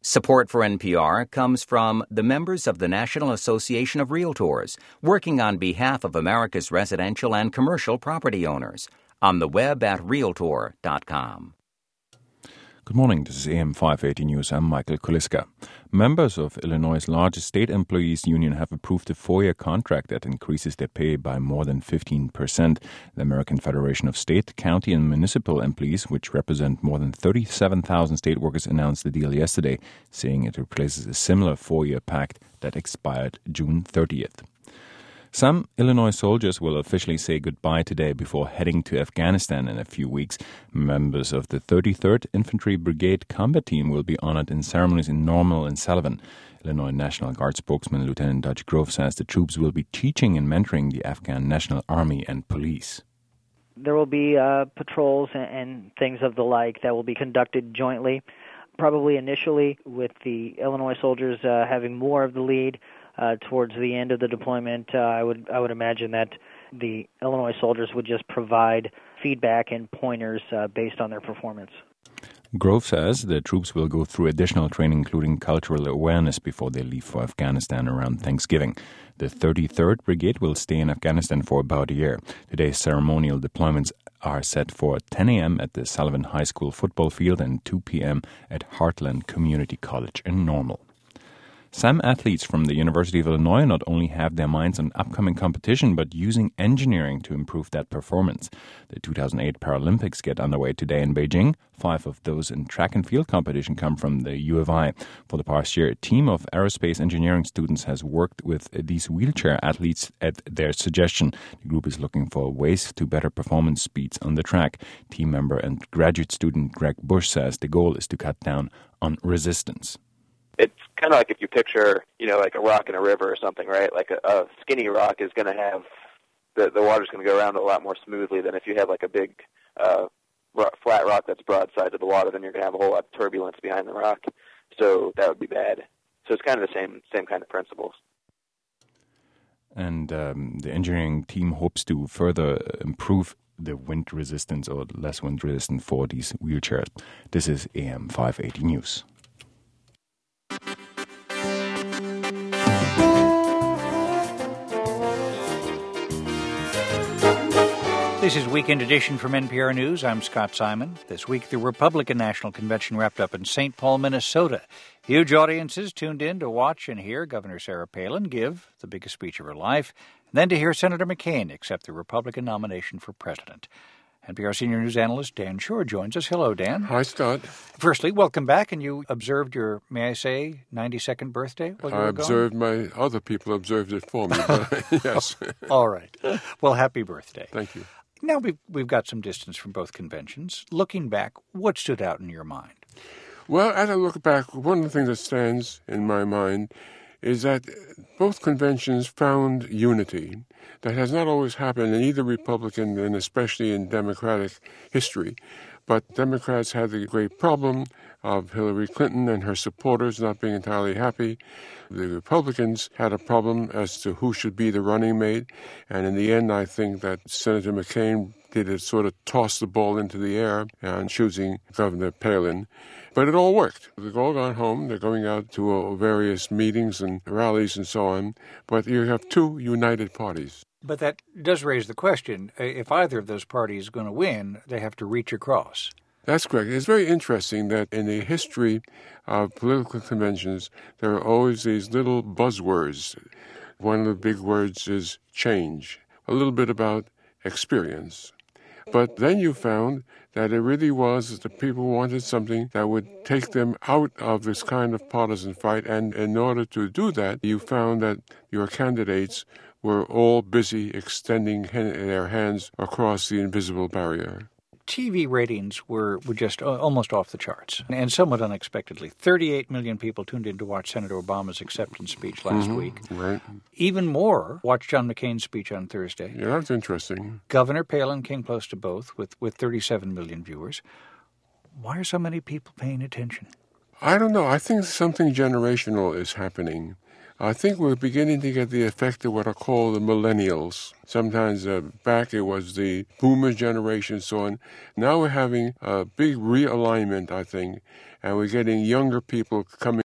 Support for NPR comes from the members of the National Association of Realtors, working on behalf of America's residential and commercial property owners. On the web at Realtor.com. Good morning, this is AM 580 News. I'm Michael Kuliska. Members of Illinois' largest state employees union have approved a 4-year contract that increases their pay by more than 15%. The American Federation of State, County, and Municipal Employees, which represent more than 37,000 state workers, announced the deal yesterday, saying it replaces a similar 4-year pact that expired June 30th. Some Illinois soldiers will officially say goodbye today before heading to Afghanistan in a few weeks. Members of the 33rd Infantry Brigade Combat Team will be honored in ceremonies in Normal and Sullivan. Illinois National Guard spokesman Lieutenant Dutch Grove says the troops will be teaching and mentoring the Afghan National Army and police. There will be patrols and things of the like that will be conducted jointly, probably initially with the Illinois soldiers having more of the lead. Towards the end of the deployment, I would imagine that the Illinois soldiers would just provide feedback and pointers based on their performance. Grove says the troops will go through additional training, including cultural awareness, before they leave for Afghanistan around Thanksgiving. The 33rd Brigade will stay in Afghanistan for about a year. Today's ceremonial deployments are set for 10 a.m. at the Sullivan High School football field and 2 p.m. at Heartland Community College in Normal. Some athletes from the University of Illinois not only have their minds on upcoming competition, but using engineering to improve that performance. The 2008 Paralympics get underway today in Beijing. 5 of those in track and field competition come from the U of I. For the past year, a team of aerospace engineering students has worked with these wheelchair athletes at their suggestion. The group is looking for ways to better performance speeds on the track. Team member and graduate student Greg Bush says the goal is to cut down on resistance. It's kind of like if you picture, like a rock in a river or something, right? Like a skinny rock is going to have, the water's going to go around a lot more smoothly than if you have like a big flat rock that's broadside to the water, then you're going to have a whole lot of turbulence behind the rock. So that would be bad. So it's kind of the same kind of principles. And the engineering team hopes to further improve the wind resistance or less wind resistant for these wheelchairs. This is AM 580 News. This is Weekend Edition from NPR News. I'm Scott Simon. This week, the Republican National Convention wrapped up in St. Paul, Minnesota. Huge audiences tuned in to watch and hear Governor Sarah Palin give the biggest speech of her life, and then to hear Senator McCain accept the Republican nomination for president. NPR senior news analyst Dan Shore joins us. Hello, Dan. Hi, Scott. Firstly, welcome back. And you observed your, may I say, 92nd birthday while you were gone? Other people observed it for me, but yes. All right. Well, happy birthday. Thank you. Now we've got some distance from both conventions. Looking back, what stood out in your mind? Well, as I look back, one of the things that stands in my mind is that both conventions found unity. That has not always happened in either Republican and especially in Democratic history. But Democrats had the great problem of Hillary Clinton and her supporters not being entirely happy. The Republicans had a problem as to who should be the running mate. And in the end, I think that Senator McCain did it sort of toss the ball into the air and choosing Governor Palin. But it all worked. They've all gone home. They're going out to various meetings and rallies and so on. But you have two united parties. But that does raise the question, if either of those parties is going to win, they have to reach across. That's correct. It's very interesting that in the history of political conventions, there are always these little buzzwords. One of the big words is change, a little bit about experience. But then you found that it really was that the people wanted something that would take them out of this kind of partisan fight. And in order to do that, you found that your candidates were all busy extending their hands across the invisible barrier. TV ratings were just almost off the charts, and somewhat unexpectedly. 38 million people tuned in to watch Senator Obama's acceptance speech last week. Right. Even more watched John McCain's speech on Thursday. Yeah, that's interesting. Governor Palin came close to both with 37 million viewers. Why are so many people paying attention? I don't know. I think something generational is happening. I think we're beginning to get the effect of what are called the millennials. Sometimes back it was the boomer generation, so on. Now we're having a big realignment, I think, and we're getting younger people coming